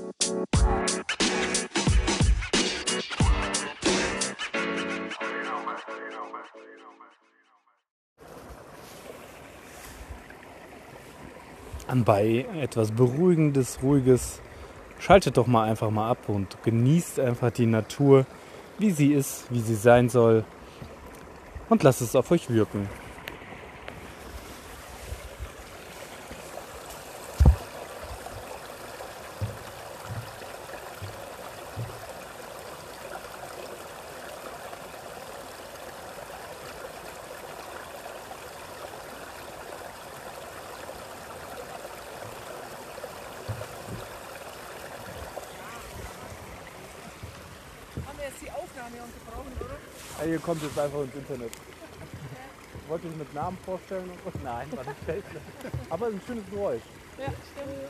Anbei etwas Beruhigendes, Ruhiges. Schaltet doch mal einfach mal ab und genießt einfach die Natur, wie sie ist, wie sie sein soll. Und lasst es auf euch wirken. Haben wir jetzt die Aufnahme unterbrochen, oder? Ja, ihr kommt jetzt einfach ins Internet. Wollt ihr euch mit Namen vorstellen? Nein, war nicht schlecht. Aber es ist ein schönes Geräusch. Ja, stimmt.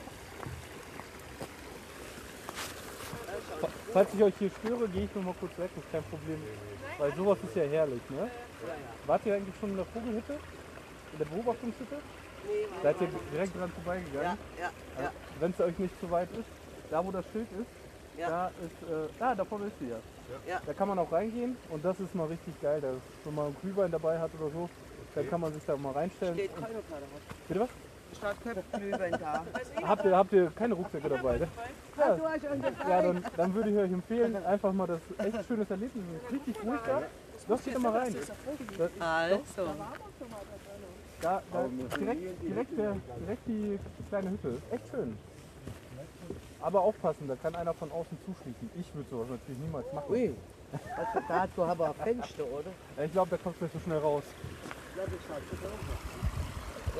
Falls ich euch hier störe, gehe ich noch mal kurz weg, das ist kein Problem. Weil sowas ist ja herrlich, ne? Wart ihr eigentlich schon in der Vogelhütte? In der Beobachtungshütte? Nee, Seid ihr direkt dran vorbeigegangen? ja. Wenn es euch nicht zu weit ist, da wo das Schild ist, Ja. da vorne ist sie ja. Ja. Da kann man auch reingehen und das ist mal richtig geil. Wenn man einen Glühwein dabei hat oder so, dann kann man sich da mal reinstellen. Steht Und, keiner klar was. bitte was? Statt Köpfglühwein da. Habt ihr keine Rucksäcke dabei? Ne? Ja, Du hast schon gefragt. ja dann würde ich euch empfehlen, einfach mal das echt schönes Erlebnis. Es ist richtig ruhig da. Lass dich doch mal rein. Also. Direkt die kleine Hütte. Ist echt schön. Aber aufpassen, da kann einer von außen zuschließen. Ich würde sowas natürlich niemals machen. Ui. Dazu haben wir ein Fenster, oder? Ja, ich glaube, da kommst du nicht so schnell raus. Ja, das schaut so aus. Ja.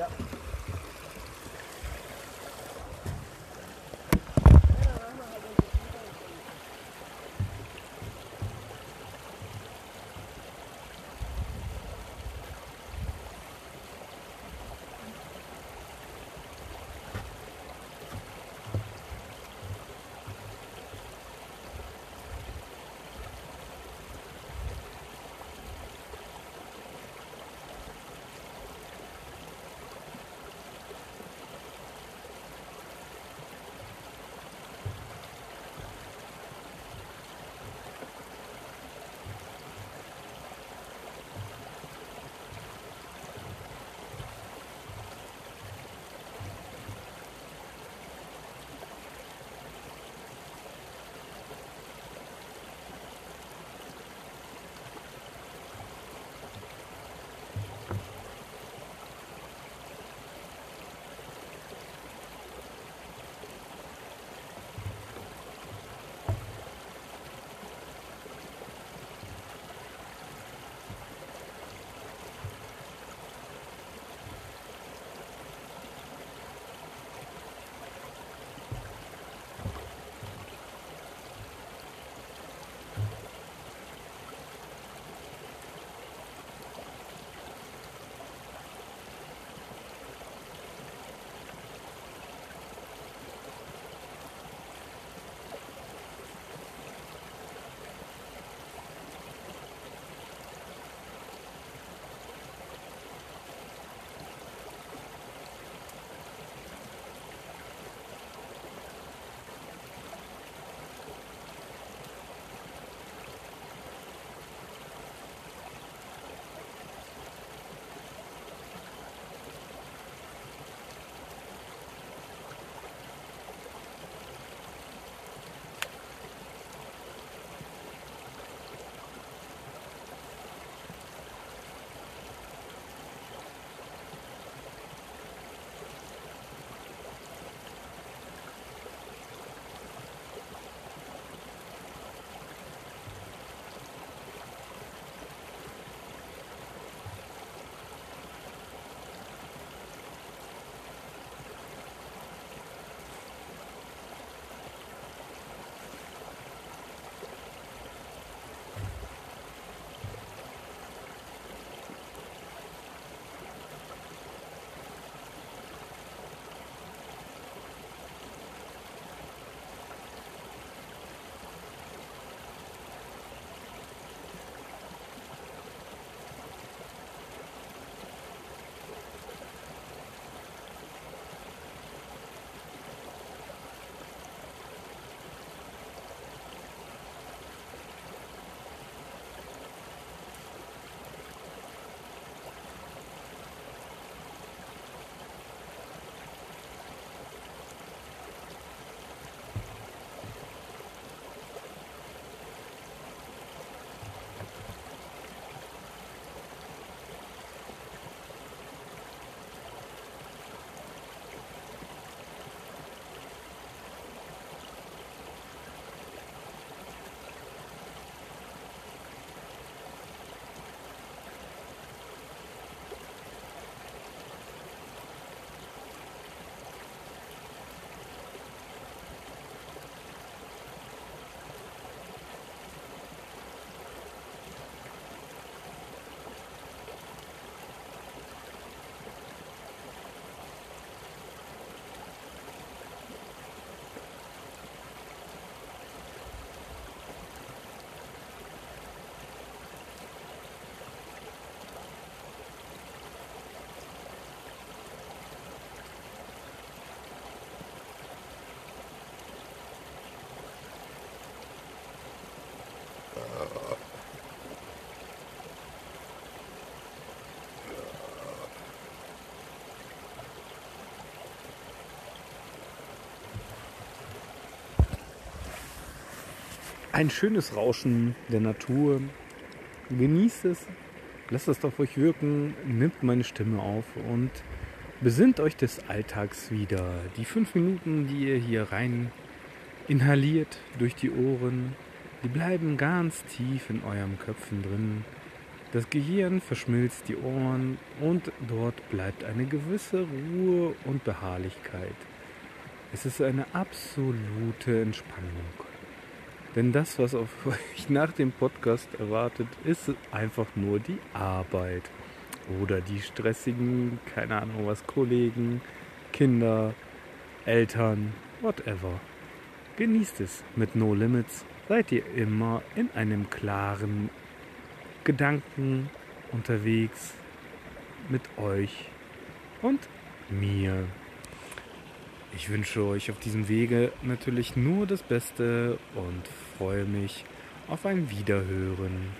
ein schönes Rauschen der Natur. Genießt es, lasst es auf euch wirken, nimmt meine Stimme auf und besinnt euch des Alltags wieder. Die 5 Minuten, die ihr hier rein inhaliert durch die Ohren, die bleiben ganz tief in eurem Köpfen drin. Das Gehirn verschmilzt die Ohren und dort bleibt eine gewisse Ruhe und Beharrlichkeit. Es ist eine absolute Entspannung. Denn das, was auf euch nach dem Podcast erwartet, ist einfach nur die Arbeit. Oder die stressigen, keine Ahnung was, Kollegen, Kinder, Eltern, whatever. Genießt es mit No Limits. Seid ihr immer in einem klaren Gedanken unterwegs mit euch und mir. Ich wünsche euch auf diesem Wege natürlich nur das Beste und freue mich auf ein Wiederhören.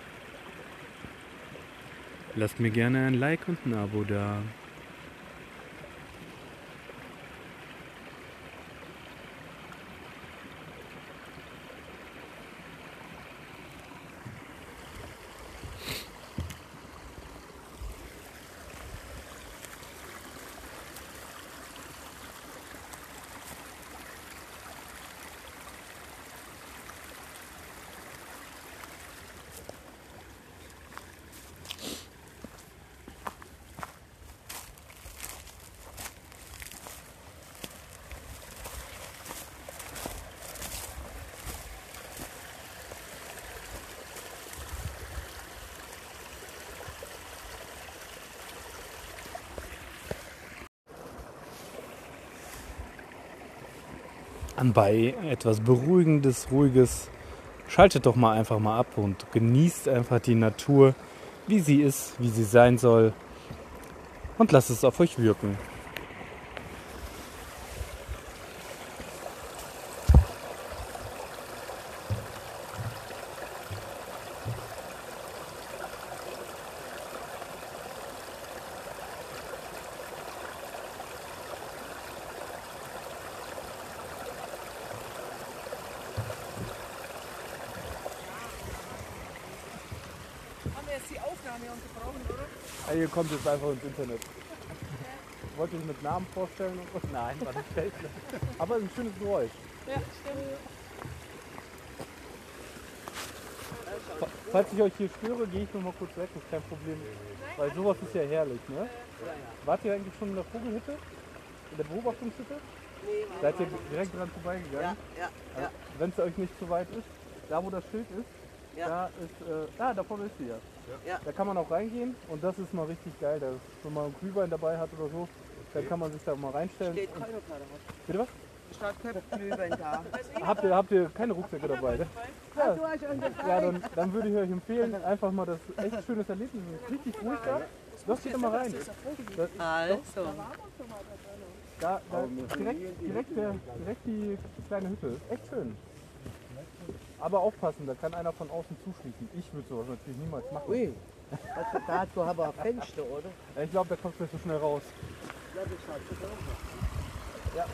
Lasst mir gerne ein Like und ein Abo da. Anbei etwas Beruhigendes, Ruhiges. Schaltet doch mal einfach mal ab und genießt einfach die Natur, wie sie ist, wie sie sein soll. Und lasst es auf euch wirken. Die Aufnahme unterbrochen, oder? Ja, ihr kommt jetzt einfach ins Internet. Wollt ihr euch mit Namen vorstellen? Nein, war nicht schlecht. Aber ein schönes Geräusch. Ja, stimmt. Falls ich euch hier störe, gehe ich nur mal kurz weg, das ist kein Problem. Weil sowas ist ja herrlich, ne? Wart ihr eigentlich schon in der Vogelhütte? In der Beobachtungshütte? Nee, Seid ihr direkt dran vorbeigegangen? ja. Wenn es euch nicht zu weit ist, da wo das Schild ist, da ist, da vorne ist sie ja. Ja. Da kann man auch reingehen und das ist mal richtig geil. Wenn man einen Glühwein dabei hat oder so, dann kann man sich da mal reinstellen. Steht Und, keiner gerade was. bitte was? Statt Glühwein da. Habt ihr keine Rucksäcke dabei? Ne? Ja, Du hast uns ja dann würde ich euch empfehlen, einfach mal das echt schönes Erlebnis. Es ist richtig ruhig da. Lasst ihr mal rein. Also. Da direkt die kleine Hütte. Ist echt schön. Aber aufpassen, da kann einer von außen zuschließen. Ich würde sowas natürlich niemals machen. Ui. Also dazu haben wir ein Fenster, oder? Ja, ich glaube, da kommst du nicht so schnell raus. Ja, das schaut so aus. Ja.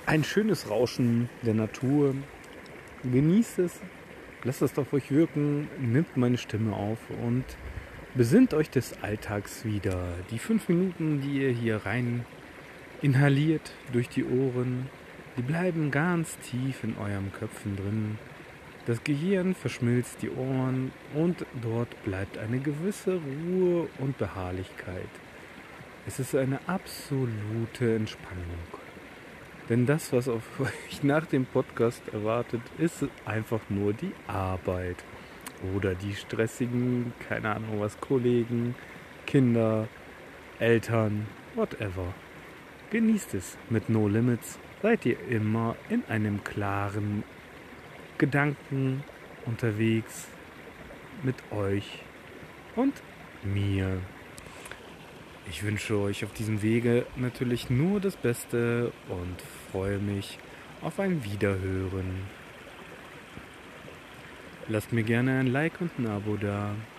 ein schönes Rauschen der Natur. Genießt es, lasst es auf euch wirken, nimmt meine Stimme auf und besinnt euch des Alltags wieder. Die 5 Minuten, die ihr hier rein inhaliert durch die Ohren, die bleiben ganz tief in eurem Köpfen drin. Das Gehirn verschmilzt die Ohren und dort bleibt eine gewisse Ruhe und Beharrlichkeit. Es ist eine absolute Entspannung. Denn das, was auf euch nach dem Podcast erwartet, ist einfach nur die Arbeit. Oder die stressigen, keine Ahnung was, Kollegen, Kinder, Eltern, whatever. Genießt es. Mit No Limits seid ihr immer in einem klaren Gedanken unterwegs mit euch und mir. Ich wünsche euch auf diesem Wege natürlich nur das Beste und freue mich auf ein Wiederhören. Lasst mir gerne ein Like und ein Abo da.